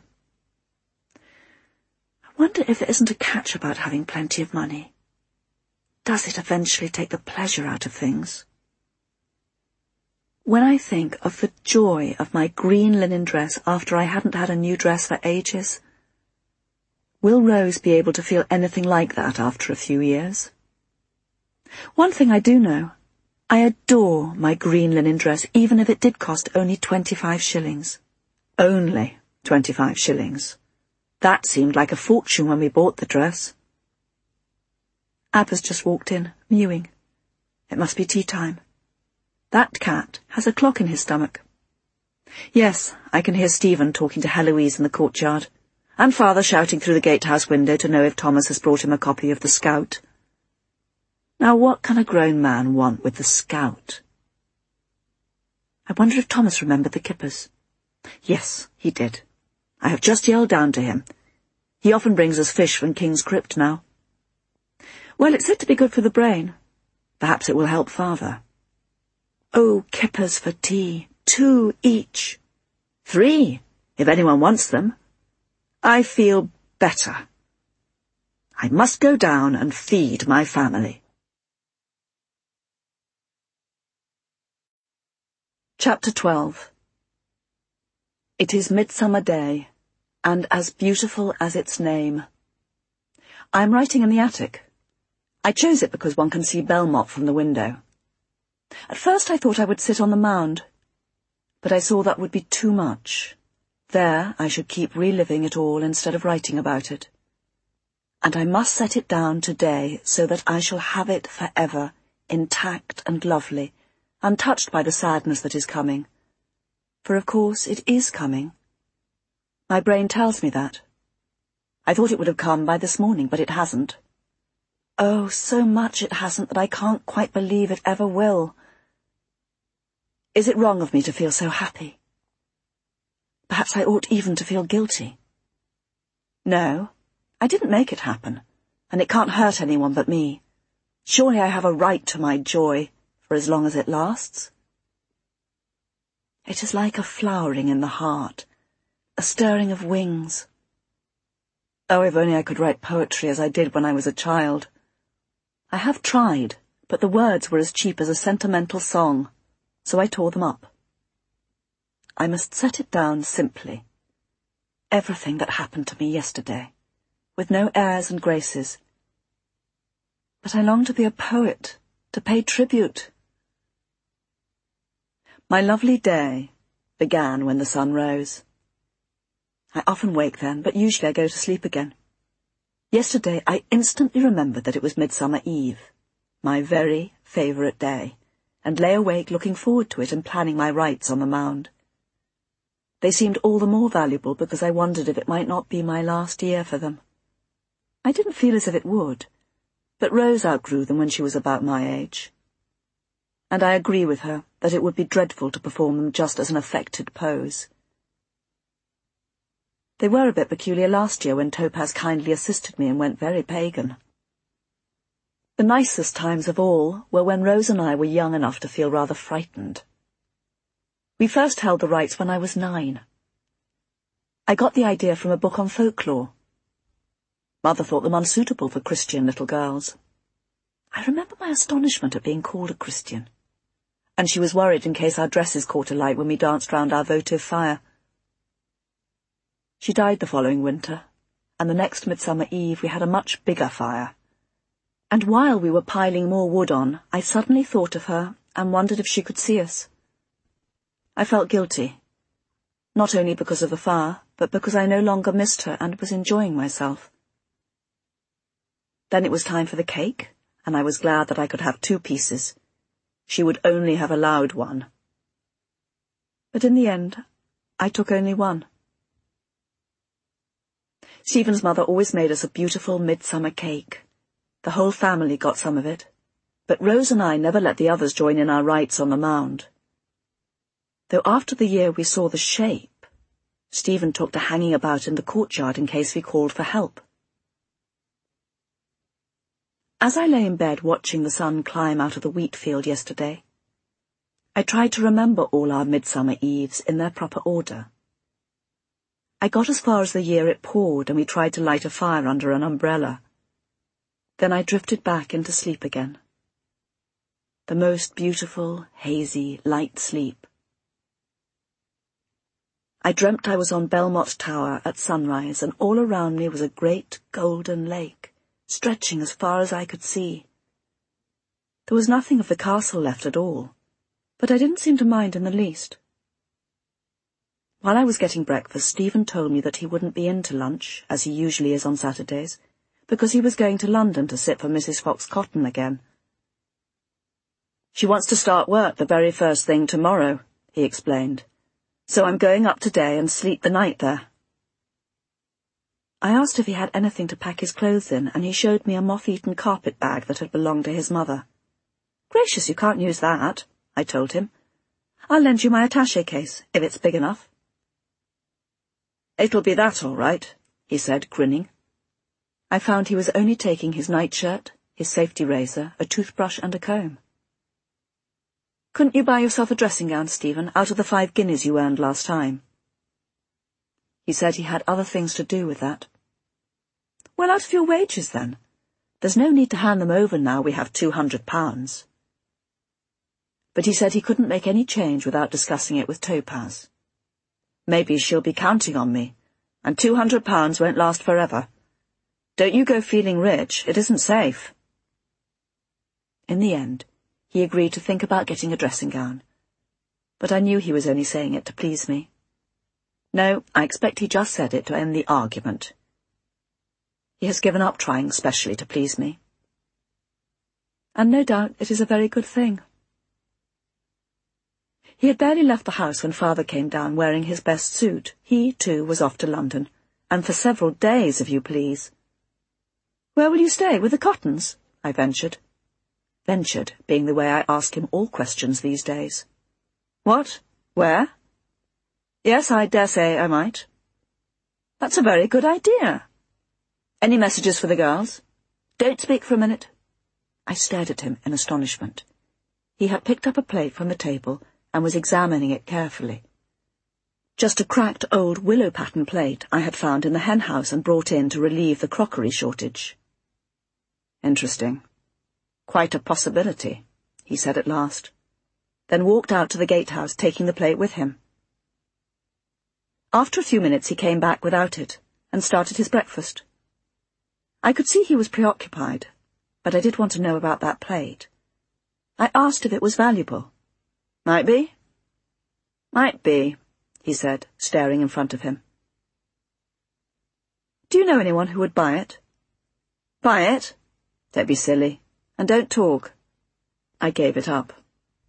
I wonder if there isn't a catch about having plenty of money. Does it eventually take the pleasure out of things? When I think of the joy of my green linen dress after I hadn't had a new dress for ages, will Rose be able to feel anything like that after a few years? One thing I do know, I adore my green linen dress, even if it did cost only 25 shillings. Only 25 shillings. That seemed like a fortune when we bought the dress. Ab has just walked in, mewing. It must be tea time. That cat has a clock in his stomach. Yes, I can hear Stephen talking to Heloise in the courtyard, and Father shouting through the gatehouse window to know if Thomas has brought him a copy of The Scout. Now what can a grown man want with The Scout? I wonder if Thomas remembered the kippers. Yes, he did. I have just yelled down to him. He often brings us fish from King's Crypt now. Well, it's said to be good for the brain. Perhaps it will help Father. Oh, kippers for tea. 2 each. 3, if anyone wants them. I feel better. I must go down and feed my family. Chapter 12. It is Midsummer Day, and as beautiful as its name. I am writing in the attic. I chose it because one can see Belmont from the window. At first I thought I would sit on the mound, but I saw that would be too much. There I should keep reliving it all instead of writing about it. And I must set it down today so that I shall have it forever, intact and lovely, untouched by the sadness that is coming. For of course it is coming. My brain tells me that. I thought it would have come by this morning, but it hasn't. Oh, so much it hasn't that I can't quite believe it ever will. Is it wrong of me to feel so happy? Perhaps I ought even to feel guilty. No, I didn't make it happen, and it can't hurt anyone but me. Surely I have a right to my joy, for as long as it lasts. It is like a flowering in the heart, a stirring of wings. Oh, if only I could write poetry as I did when I was a child. I have tried, but the words were as cheap as a sentimental song, so I tore them up. I must set it down simply. Everything that happened to me yesterday, with no airs and graces. But I long to be a poet, to pay tribute. My lovely day began when the sun rose. I often wake then, but usually I go to sleep again. Yesterday I instantly remembered that it was Midsummer Eve, my very favourite day, and lay awake looking forward to it and planning my rites on the mound. They seemed all the more valuable because I wondered if it might not be my last year for them. I didn't feel as if it would, but Rose outgrew them when she was about my age. And I agree with her that it would be dreadful to perform them just as an affected pose. They were a bit peculiar last year when Topaz kindly assisted me and went very pagan. The nicest times of all were when Rose and I were young enough to feel rather frightened. We first held the rites when I was 9. I got the idea from a book on folklore. Mother thought them unsuitable for Christian little girls. I remember my astonishment at being called a Christian, and she was worried in case our dresses caught alight when we danced round our votive fire. She died the following winter, and the next Midsummer Eve we had a much bigger fire. And while we were piling more wood on, I suddenly thought of her and wondered if she could see us. I felt guilty, not only because of the fire, but because I no longer missed her and was enjoying myself. Then it was time for the cake, and I was glad that I could have 2 pieces. She would only have allowed 1. But in the end, I took only 1. Stephen's mother always made us a beautiful midsummer cake. The whole family got some of it, but Rose and I never let the others join in our rites on the mound. Though after the year we saw the shape, Stephen took to hanging about in the courtyard in case we called for help. As I lay in bed watching the sun climb out of the wheat field yesterday, I tried to remember all our midsummer eves in their proper order. I got as far as the year it poured and we tried to light a fire under an umbrella. Then I drifted back into sleep again. The most beautiful, hazy, light sleep. I dreamt I was on Belmont Tower at sunrise and all around me was a great golden lake, stretching as far as I could see. There was nothing of the castle left at all, but I didn't seem to mind in the least. While I was getting breakfast, Stephen told me that he wouldn't be in to lunch, as he usually is on Saturdays, because he was going to London to sit for Mrs. Fox-Cotton again. She wants to start work the very first thing tomorrow, he explained, so I'm going up today and sleep the night there. I asked if he had anything to pack his clothes in, and he showed me a moth-eaten carpet bag that had belonged to his mother. Gracious, you can't use that, I told him. I'll lend you my attaché case, if it's big enough. It'll be that all right, he said, grinning. I found he was only taking his nightshirt, his safety razor, a toothbrush and a comb. Couldn't you buy yourself a dressing gown, Stephen, out of the 5 guineas you earned last time? He said he had other things to do with that. Well, out of your wages, then. There's no need to hand them over now we have £200. but he said he couldn't make any change without discussing it with Topaz. Maybe she'll be counting on me, and £200 won't last forever. Don't you go feeling rich, it isn't safe. In the end, he agreed to think about getting a dressing gown, but I knew he was only saying it to please me. No, I expect he just said it to end the argument. He has given up trying specially to please me. And no doubt it is a very good thing. He had barely left the house when Father came down wearing his best suit. He, too, was off to London, and for several days, if you please. "Where will you stay, with the Cottons?" I ventured. Ventured being the way I ask him all questions these days. "What? Where?" "Yes, I dare say I might." "That's a very good idea. Any messages for the girls?" "Don't speak for a minute." I stared at him in astonishment. He had picked up a plate from the table and was examining it carefully. Just a cracked old willow pattern plate I had found in the hen house and brought in to relieve the crockery shortage. "Interesting. Quite a possibility," he said at last, then walked out to the gatehouse, taking the plate with him. After a few minutes he came back without it and started his breakfast. I could see he was preoccupied, but I did want to know about that plate. I asked if it was valuable. "Might be." "Might be," he said, staring in front of him. "Do you know anyone who would buy it?" "Buy it? Don't be silly, and don't talk." I gave it up.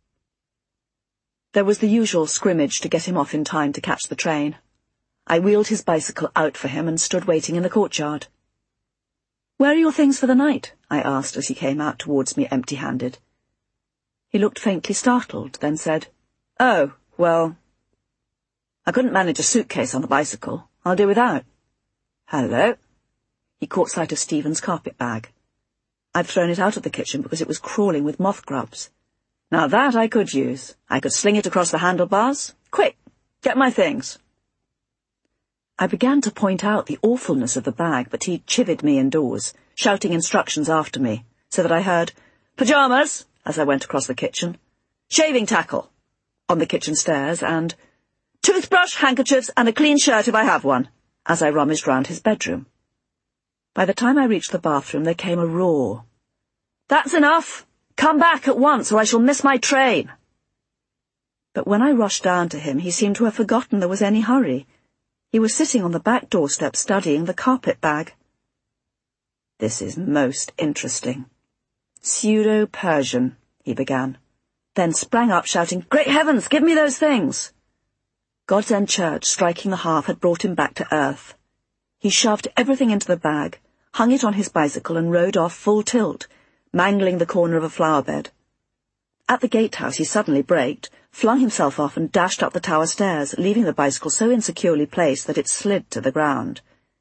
There was the usual scrimmage to get him off in time to catch the train. I wheeled his bicycle out for him and stood waiting in the courtyard. "Where are your things for the night?" I asked as he came out towards me empty-handed. He looked faintly startled, then said, "Oh, well, I couldn't manage a suitcase on the bicycle. I'll do without." "Hello." He caught sight of Stephen's carpet bag. I'd thrown it out of the kitchen because it was crawling with moth grubs. Now that I could use. I could sling it across the handlebars. "Quick, get my things." I began to point out the awfulness of the bag, but he chivied me indoors, shouting instructions after me, so that I heard "pyjamas" as I went across the kitchen, "shaving tackle" on the kitchen stairs, and "toothbrush, handkerchiefs, and a clean shirt if I have one," as I rummaged round his bedroom. By the time I reached the bathroom, there came a roar. "That's enough! Come back at once, or I shall miss my train!" But when I rushed down to him, he seemed to have forgotten there was any hurry. He was sitting on the back doorstep studying the carpet bag. "This is most interesting. Pseudo-Persian," he began, then sprang up shouting, "Great heavens, give me those things!" God's End Church striking the half had brought him back to earth. He shoved everything into the bag, hung it on his bicycle and rode off full tilt, mangling the corner of a flower bed. At the gatehouse he suddenly braked, flung himself off and dashed up the tower stairs, leaving the bicycle so insecurely placed that it slid to the ground.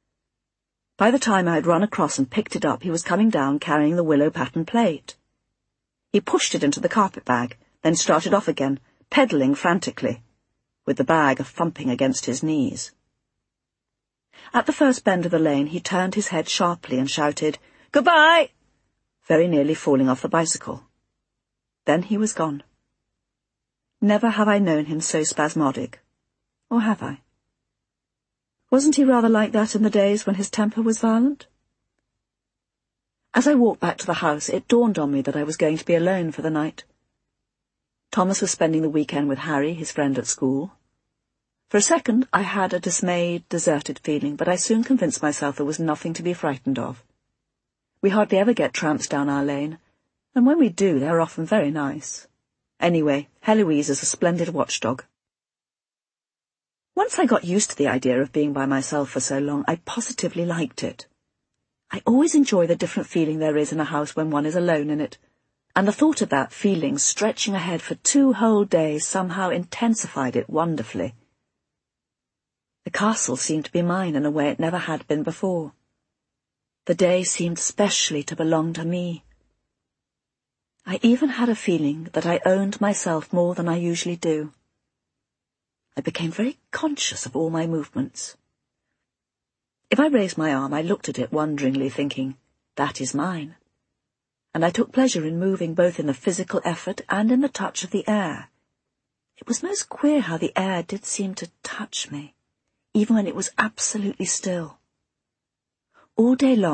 By the time I had run across and picked it up, he was coming down carrying the willow pattern plate. He pushed it into the carpet bag, then started off again, pedalling frantically, with the bag thumping against his knees. At the first bend of the lane he turned his head sharply and shouted, "Goodbye!" very nearly falling off the bicycle. Then he was gone. Never have I known him so spasmodic. Or have I? Wasn't he rather like that in the days when his temper was violent? As I walked back to the house, it dawned on me that I was going to be alone for the night. Thomas was spending the weekend with Harry, his friend at school. For a second I had a dismayed, deserted feeling, but I soon convinced myself there was nothing to be frightened of. We hardly ever get tramps down our lane, and when we do, they're often very nice. Anyway, Heloise is a splendid watchdog. Once I got used to the idea of being by myself for so long, I positively liked it. I always enjoy the different feeling there is in a house when one is alone in it, and the thought of that feeling stretching ahead for 2 whole days somehow intensified it wonderfully. The castle seemed to be mine in a way it never had been before. The day seemed specially to belong to me. I even had a feeling that I owned myself more than I usually do. I became very conscious of all my movements. If I raised my arm, I looked at it wonderingly, thinking, "That is mine." and I took pleasure in moving both in the physical effort and in the touch of the air. It was most queer how the air did seem to touch me, even when it was absolutely still. All day long